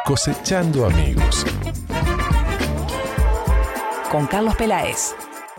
Cosechando amigos. Con Carlos Peláez.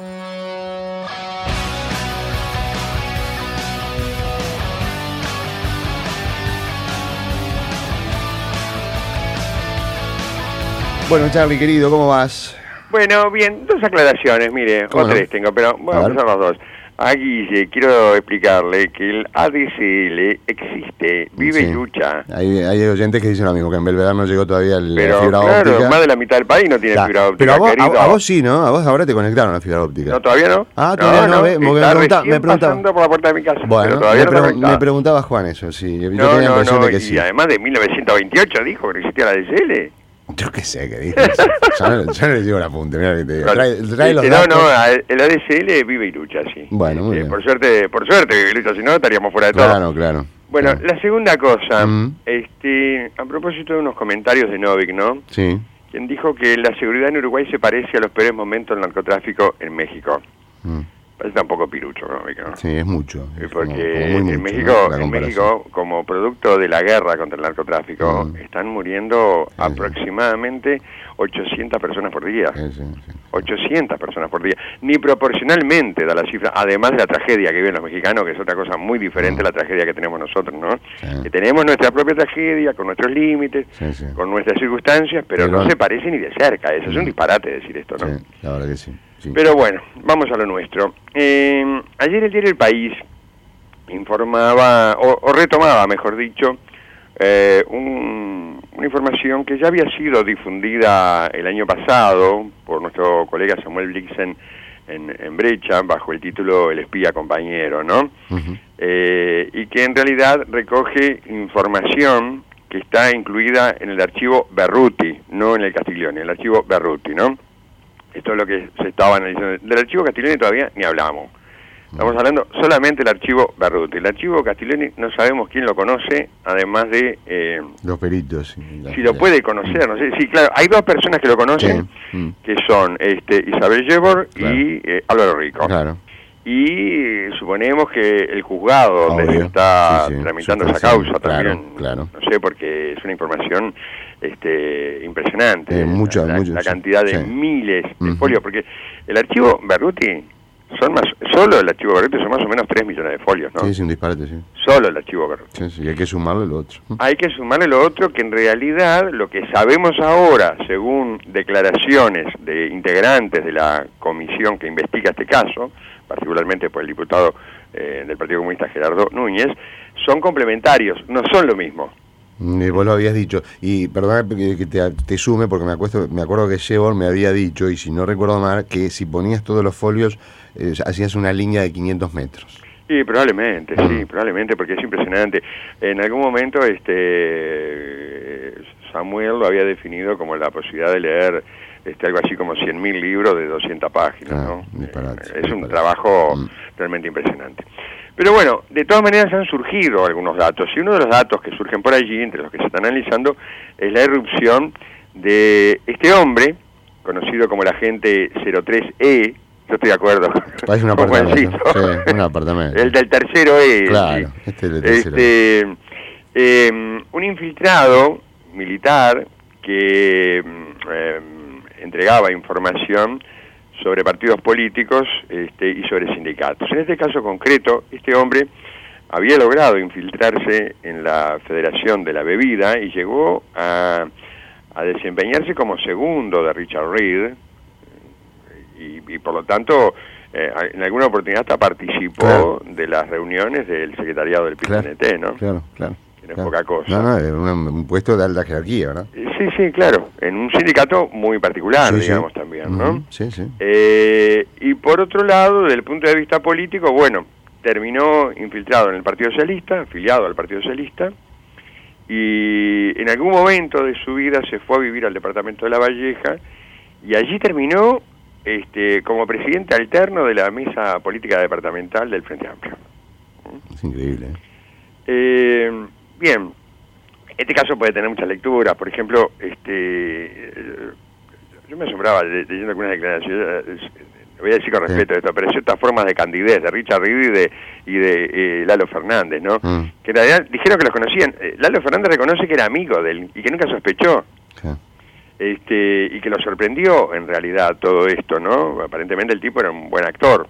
Bueno, Charlie, querido, ¿cómo vas? Bueno, bien, dos aclaraciones, mire, o tres tengo, pero bueno, son los dos. A Guille, quiero explicarle que el ADSL existe, vive y lucha. Hay oyentes que dicen lo mismo, que en Belvedere no llegó todavía la fibra claro, óptica. Más de la mitad del país no tiene fibra óptica, pero querido. a vos sí, ¿no? A vos ahora te conectaron a la fibra óptica. No, todavía no. Ah, todavía no, me preguntaba. Pasando por la puerta de mi casa, bueno, pero todavía me preguntaba Juan eso, sí. Yo tenía la impresión de que sí. Y además de 1928 dijo que existía la ADSL. Yo qué sé, qué dices. yo no le digo el apunte, mira que te digo. Trae los datos. El ADSL vive y lucha, sí. Bueno, muy bien. Por suerte vive y lucha, si no estaríamos fuera de todo. Claro. Bueno, la segunda cosa, a propósito de unos comentarios de Novik, ¿no? Sí. Quien dijo que la seguridad en Uruguay se parece a los peores momentos del narcotráfico en México. Parece un poco pirucho, ¿no? Sí, es mucho. Porque como muy en mucho, México, como producto de la guerra contra el narcotráfico, están muriendo aproximadamente 800 personas por día. Sí. 800 personas por día. Ni proporcionalmente da la cifra, además de la tragedia que viven los mexicanos, que es otra cosa muy diferente a la tragedia que tenemos nosotros, ¿no? Sí. Que tenemos nuestra propia tragedia, con nuestros límites, con nuestras circunstancias, pero no se parece ni de cerca. Eso es un disparate decir esto, ¿no? Sí, la verdad que sí. Pero bueno, vamos a lo nuestro. Ayer el diario El País informaba, o retomaba, mejor dicho, una información que ya había sido difundida el año pasado por nuestro colega Samuel Blixen en Brecha, bajo el título El espía compañero, ¿no? Y que en realidad recoge información que está incluida en el archivo Berruti, no en el Castiglione, el archivo Berruti, ¿no? Esto es lo que se estaba analizando. Del archivo Castiglione todavía ni hablamos. Estamos hablando solamente del archivo Berruti. El archivo Castiglione no sabemos quién lo conoce, además de... los peritos. Si lo puede conocer, no sé. Sí, claro, hay dos personas que lo conocen, que son Isabel Yebor y Álvaro Rico. Claro. Y suponemos que el juzgado donde está tramitando esa causa también, no sé, porque es una información impresionante, la cantidad de miles de folios, porque el archivo Berruti solo el archivo Berruti son más o menos 3 millones de folios, ¿no? Sí, es un disparate, sí. Solo el archivo Berruti. Sí, hay que sumarle lo otro. Hay que sumarle lo otro, que en realidad lo que sabemos ahora, según declaraciones de integrantes de la comisión que investiga este caso, particularmente por el diputado del Partido Comunista Gerardo Núñez, son complementarios, no son lo mismo. Vos lo habías dicho, y perdona que te sume, porque me acuerdo que Shebor me había dicho, y si no recuerdo mal, que si ponías todos los folios, hacías una línea de 500 metros. Sí, probablemente, porque es impresionante. En algún momento Samuel lo había definido como la posibilidad de leer algo así como 100.000 libros de 200 páginas, ¿no? Es un trabajo realmente impresionante. Pero bueno, de todas maneras han surgido algunos datos, y uno de los datos que surgen por allí, entre los que se están analizando, es la irrupción de este hombre, conocido como el agente 03E, yo estoy de acuerdo. Parece un apartamento. Sí, un apartamento. El del tercero E. Claro, del tercero. Un infiltrado militar que entregaba información sobre partidos políticos y sobre sindicatos. En este caso concreto, este hombre había logrado infiltrarse en la Federación de la Bebida y llegó a desempeñarse como segundo de Richard Reed, y por lo tanto en alguna oportunidad hasta participó de las reuniones del secretariado del PIT-CNT, ¿no? Claro. Que no es poca cosa. No, es un puesto de alta jerarquía, ¿verdad? Sí, claro, en un sindicato muy particular, digamos, también, ¿no? Sí. Y por otro lado, desde el punto de vista político, bueno, terminó infiltrado en el Partido Socialista, afiliado al Partido Socialista, y en algún momento de su vida se fue a vivir al departamento de La Valleja, y allí terminó como presidente alterno de la mesa política departamental del Frente Amplio. Es increíble. Bien, este caso puede tener muchas lecturas. Por ejemplo, yo me asombraba leyendo algunas declaraciones, voy a decir con respeto a esto, pero ciertas formas de candidez de Richard Reed y de Lalo Fernández, ¿no? Que en realidad dijeron que los conocían. Lalo Fernández reconoce que era amigo de él y que nunca sospechó Y que lo sorprendió en realidad todo esto, ¿no? Aparentemente el tipo era un buen actor.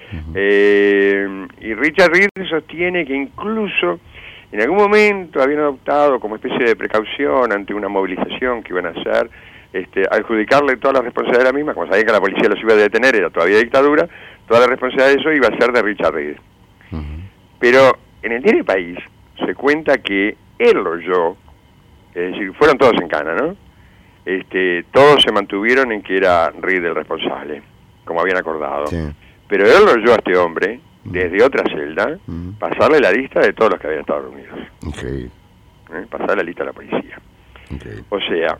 Y Richard Reed sostiene que incluso en algún momento habían adoptado como especie de precaución ante una movilización que iban a hacer, adjudicarle toda la responsabilidad de la misma, como sabían que la policía los iba a detener, era todavía dictadura, toda la responsabilidad de eso iba a ser de Richard Reed. Pero en el diario País se cuenta que él lo oyó, es decir, fueron todos en cana, ¿no? Todos se mantuvieron en que era Reed el responsable, como habían acordado. Sí. Pero él lo oyó a este hombre, desde otra celda, pasarle la lista de todos los que habían estado reunidos. Increíble. Pasar la lista a la policía. Increíble. O sea,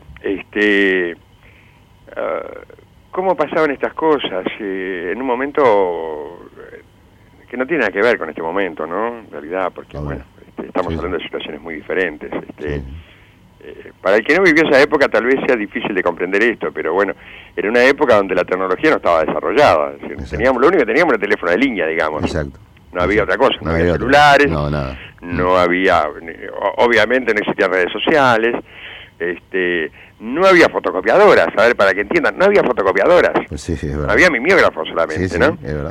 ¿cómo pasaban estas cosas? En un momento que no tiene nada que ver con este momento, ¿no? En realidad, porque, bueno, estamos hablando de situaciones muy diferentes. Para el que no vivió esa época tal vez sea difícil de comprender esto, pero bueno, era una época donde la tecnología no estaba desarrollada. Es decir, lo único que teníamos era el teléfono de línea, digamos. Exacto. No había otra cosa, no había celulares, nada. No había, obviamente no existían redes sociales, no había fotocopiadoras, a ver, para que entiendan, no había fotocopiadoras. Pues sí, es verdad. Había mimeógrafos solamente, sí, ¿no? Es verdad.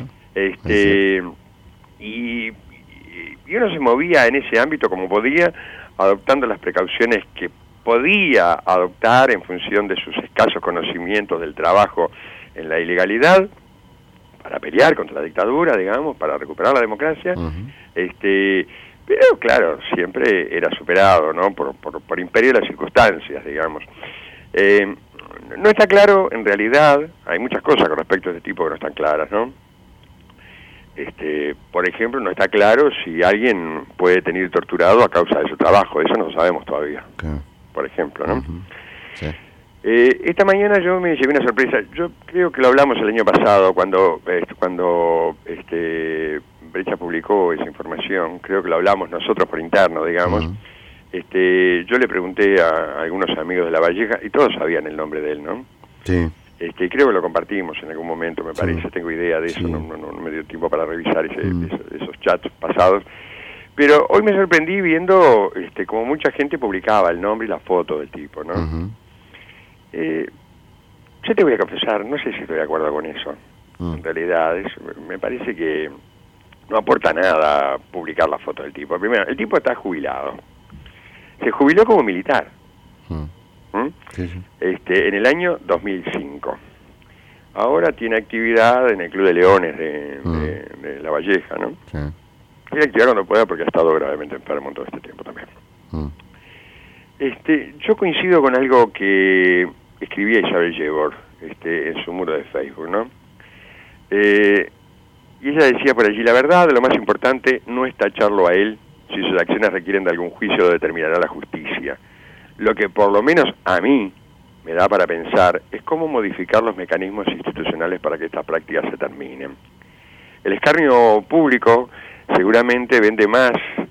Y uno se movía en ese ámbito como podía, adoptando las precauciones que podía adoptar en función de sus escasos conocimientos del trabajo en la ilegalidad, para pelear contra la dictadura, digamos, para recuperar la democracia, pero claro, siempre era superado, ¿no? Por imperio de las circunstancias, digamos. No está claro, en realidad, hay muchas cosas con respecto a este tipo que no están claras, ¿no? Por ejemplo, no está claro si alguien puede tener torturado a causa de su trabajo, eso no lo sabemos todavía, por ejemplo, ¿no? Sí. Esta mañana yo me llevé una sorpresa, yo creo que lo hablamos el año pasado, cuando Brecha publicó esa información, creo que lo hablamos nosotros por interno, digamos. Yo le pregunté a algunos amigos de La Valleja, y todos sabían el nombre de él, ¿no? Sí. Creo que lo compartimos en algún momento, me parece, tengo idea de eso, no me dio tiempo para revisar esos chats pasados, pero hoy me sorprendí viendo como mucha gente publicaba el nombre y la foto del tipo, ¿no? Yo te voy a confesar, no sé si estoy de acuerdo con eso, en realidad, me parece que no aporta nada publicar la foto del tipo. Primero, el tipo está jubilado, se jubiló como militar. Sí. En el año 2005. Ahora tiene actividad en el Club de Leones de La Valleja, ¿no? Sí. Tiene actividad cuando pueda porque ha estado gravemente enfermo todo este tiempo también. Yo coincido con algo que escribía Isabel Yebor en su muro de Facebook, ¿no? Y ella decía por allí, la verdad, lo más importante no es tacharlo a él si sus acciones requieren de algún juicio, lo determinará la justicia. Lo que por lo menos a mí me da para pensar es cómo modificar los mecanismos institucionales para que estas prácticas se terminen. El escarnio público seguramente vende más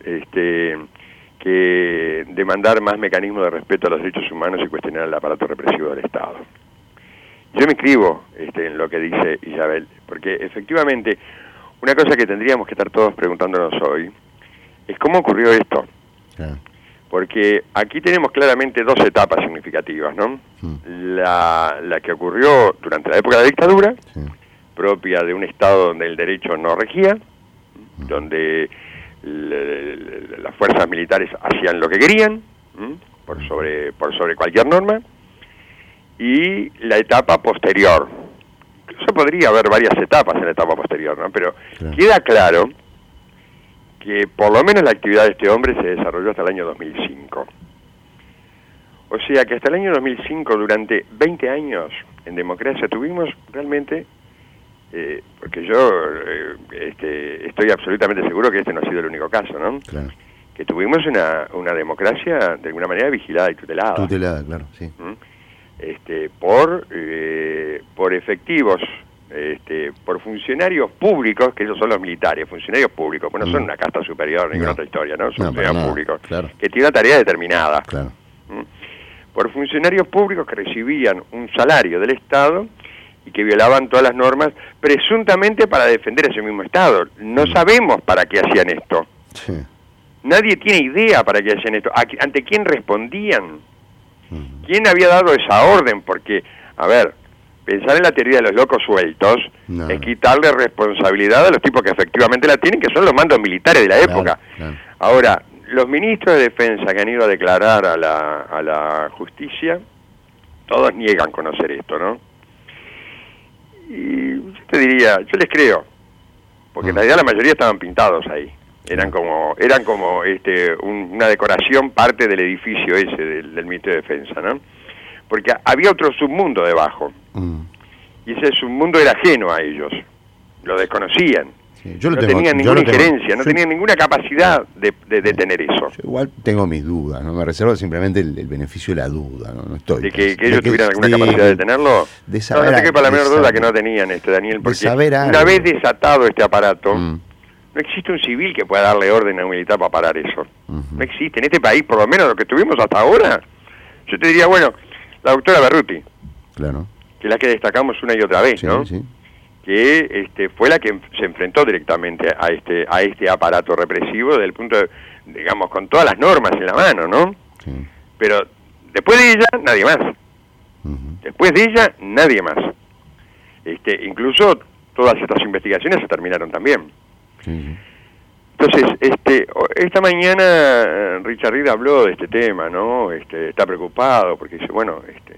que demandar más mecanismos de respeto a los derechos humanos y cuestionar el aparato represivo del Estado. Yo me inscribo en lo que dice Isabel, porque efectivamente una cosa que tendríamos que estar todos preguntándonos hoy es cómo ocurrió esto. Porque aquí tenemos claramente dos etapas significativas, ¿no? La que ocurrió durante la época de la dictadura, propia de un Estado donde el derecho no regía, donde las fuerzas militares hacían lo que querían, por sobre cualquier norma, y la etapa posterior. Incluso podría haber varias etapas en la etapa posterior, ¿no? Pero queda claro que por lo menos la actividad de este hombre se desarrolló hasta el año 2005. O sea que hasta el año 2005, durante 20 años en democracia, tuvimos realmente, porque yo estoy absolutamente seguro que este no ha sido el único caso, ¿no? Claro. Que tuvimos una democracia de alguna manera vigilada y tutelada. Tutelada, claro, sí. Por efectivos, por funcionarios públicos, que esos son los militares, funcionarios públicos, pues no son una casta superior ni ninguna otra historia, ¿no? Son funcionarios públicos, que tienen una tarea determinada. Claro. Por funcionarios públicos que recibían un salario del Estado y que violaban todas las normas, presuntamente para defender ese mismo Estado. No sabemos para qué hacían esto. Sí. Nadie tiene idea para qué hacían esto. ¿Ante quién respondían? ¿Quién había dado esa orden? Porque, a ver, pensar en la teoría de los locos sueltos es quitarle responsabilidad a los tipos que efectivamente la tienen, que son los mandos militares de la época. Ahora, los ministros de defensa que han ido a declarar a la justicia, todos niegan conocer esto, ¿no? Y yo te diría, yo les creo, porque en realidad la mayoría estaban pintados ahí. Eran como una decoración, parte del edificio ese del Ministerio de Defensa, ¿no? Porque había otro submundo debajo, y ese submundo era ajeno a ellos, lo desconocían. Sí, no tenían ninguna injerencia, no tenían ninguna capacidad de tener eso. Yo igual tengo mis dudas, no me reservo simplemente el beneficio de la duda, no estoy. De que ellos tuvieran alguna capacidad de tenerlo. De saber no te quepa la menor duda que no tenían, Daniel, porque una vez desatado este aparato, no existe un civil que pueda darle orden a un militar para parar eso. No existe. En este país, por lo menos lo que tuvimos hasta ahora, yo te diría, bueno, la doctora Berruti, claro, que es la que destacamos una y otra vez, sí, ¿no? Sí. Que fue la que se enfrentó directamente a este aparato represivo desde el punto de, digamos, con todas las normas en la mano, ¿no? Sí. Pero después de ella, nadie más. Después de ella, nadie más. Incluso todas estas investigaciones se terminaron también. Sí. Entonces, esta mañana Richard Reed habló de este tema, ¿no? Está preocupado porque dice, bueno,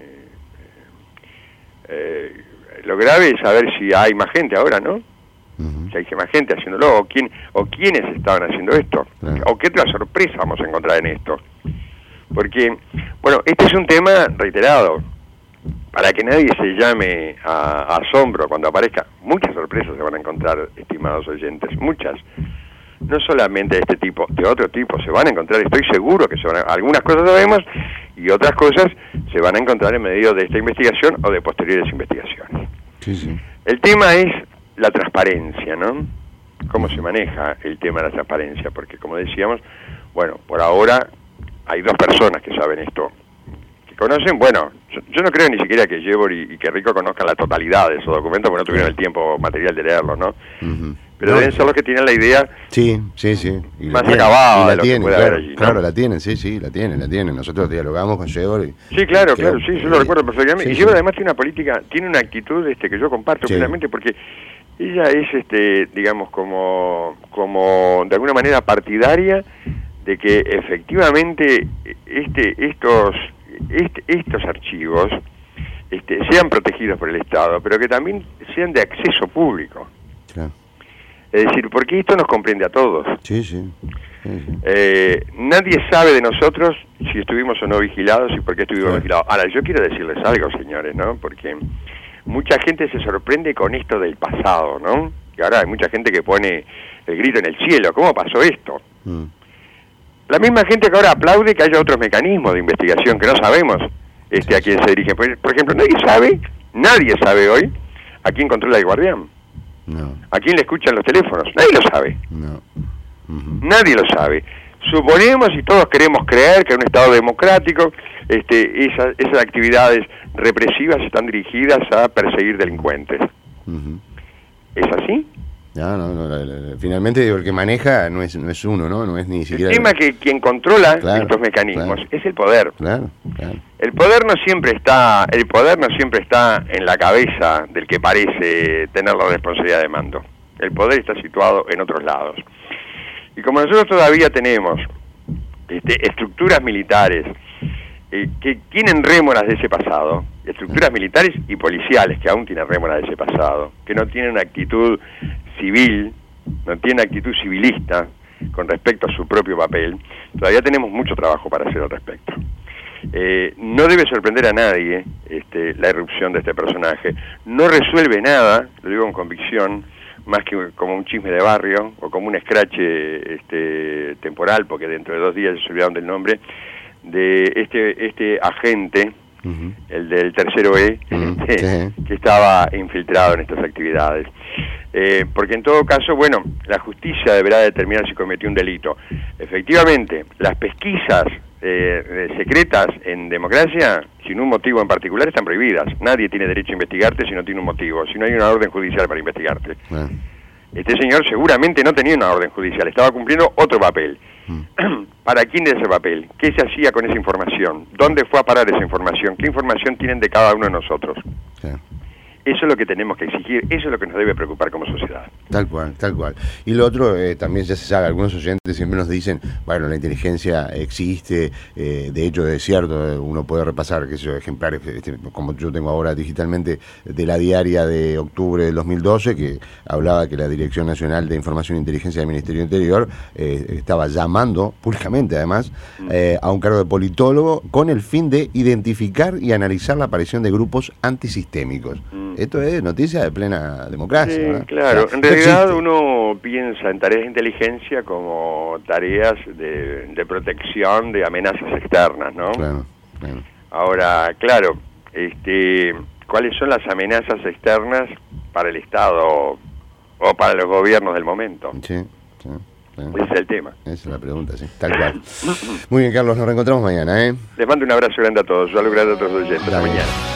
lo grave es saber si hay más gente ahora, ¿no? Si hay más gente haciéndolo, o quiénes estaban haciendo esto, o qué otra sorpresa vamos a encontrar en esto. Porque, bueno, este es un tema reiterado, para que nadie se llame a asombro cuando aparezca. Muchas sorpresas se van a encontrar, estimados oyentes, muchas. No solamente de este tipo, de otro tipo, se van a encontrar, estoy seguro que algunas cosas sabemos y otras cosas se van a encontrar en medio de esta investigación o de posteriores investigaciones. Sí. El tema es la transparencia, ¿no? ¿Cómo se maneja el tema de la transparencia? Porque, como decíamos, bueno, por ahora hay 2 personas que saben esto, que conocen, bueno, yo no creo ni siquiera que Yebor y que Rico conozcan la totalidad de esos documentos, porque no tuvieron el tiempo material de leerlos, ¿no? Pero deben ser los que tienen la idea más acabada de lo que puede haber allí, ¿no? Claro, la tienen, la tienen. Nosotros dialogamos con Yebor. Sí, claro, yo lo recuerdo perfectamente. Y Yebor además tiene una política, tiene una actitud que yo comparto plenamente, porque ella es, digamos, como de alguna manera partidaria de que efectivamente estos archivos sean protegidos por el Estado, pero que también sean de acceso público. Claro. Es decir, porque esto nos comprende a todos. Sí. Nadie sabe de nosotros si estuvimos o no vigilados y por qué estuvimos vigilados. Ahora, yo quiero decirles algo, señores, ¿no? Porque mucha gente se sorprende con esto del pasado, ¿no? Y ahora hay mucha gente que pone el grito en el cielo. ¿Cómo pasó esto? La misma gente que ahora aplaude que haya otros mecanismos de investigación que no sabemos a quién se dirige. Por ejemplo, nadie sabe hoy a quién controla el Guardián. No. ¿A quién le escuchan los teléfonos? Nadie lo sabe. No. Nadie lo sabe. Suponemos y todos queremos creer que en un Estado democrático esas actividades represivas están dirigidas a perseguir delincuentes. ¿Es así? No, finalmente el que maneja no es uno, ¿no? No es ni siquiera... El tema que quien controla estos mecanismos es el poder. Claro. El poder no siempre está en la cabeza del que parece tener la responsabilidad de mando. El poder está situado en otros lados. Y como nosotros todavía tenemos estructuras militares que tienen rémoras de ese pasado, estructuras militares y policiales que aún tienen rémoras de ese pasado, que no tienen una actitud civil, no tienen actitud civilista con respecto a su propio papel, todavía tenemos mucho trabajo para hacer al respecto. No debe sorprender a nadie la irrupción de este personaje. No resuelve nada, lo digo con convicción, más que como un chisme de barrio o como un escrache temporal, porque dentro de 2 días se olvidaron del nombre, de este agente, el del tercero E, que estaba infiltrado en estas actividades. Porque en todo caso, bueno, la justicia deberá determinar si cometió un delito. Efectivamente, las pesquisas secretas en democracia, sin un motivo en particular, están prohibidas. Nadie tiene derecho a investigarte si no tiene un motivo, si no hay una orden judicial para investigarte. Este señor seguramente no tenía una orden judicial, estaba cumpliendo otro papel. ¿Para quién era ese papel? ¿Qué se hacía con esa información? ¿Dónde fue a parar esa información? ¿Qué información tienen de cada uno de nosotros? Sí. Eso es lo que tenemos que exigir, eso es lo que nos debe preocupar como sociedad. Tal cual, tal cual. Y lo otro, también ya se sabe, algunos oyentes siempre nos dicen, bueno, la inteligencia existe, de hecho es cierto, uno puede repasar, qué sé yo, ejemplares, como yo tengo ahora digitalmente, de la diaria de octubre del 2012, que hablaba que la Dirección Nacional de Información e Inteligencia del Ministerio del Interior estaba llamando, públicamente además, a un cargo de politólogo con el fin de identificar y analizar la aparición de grupos antisistémicos. Esto es noticia de plena democracia. Sí, ¿verdad? claro. O sea, en realidad existe. uno piensa en tareas de inteligencia como tareas de protección de amenazas externas, ¿no? Claro, claro. Ahora, claro, ¿cuáles son las amenazas externas para el Estado o para los gobiernos del momento? Sí, sí. Ese es el tema. Esa es la pregunta, sí, tal cual. Muy bien, Carlos, nos reencontramos mañana, ¿eh? Les mando un abrazo grande a todos, un saludo grande a todos los oyentes. Hasta mañana.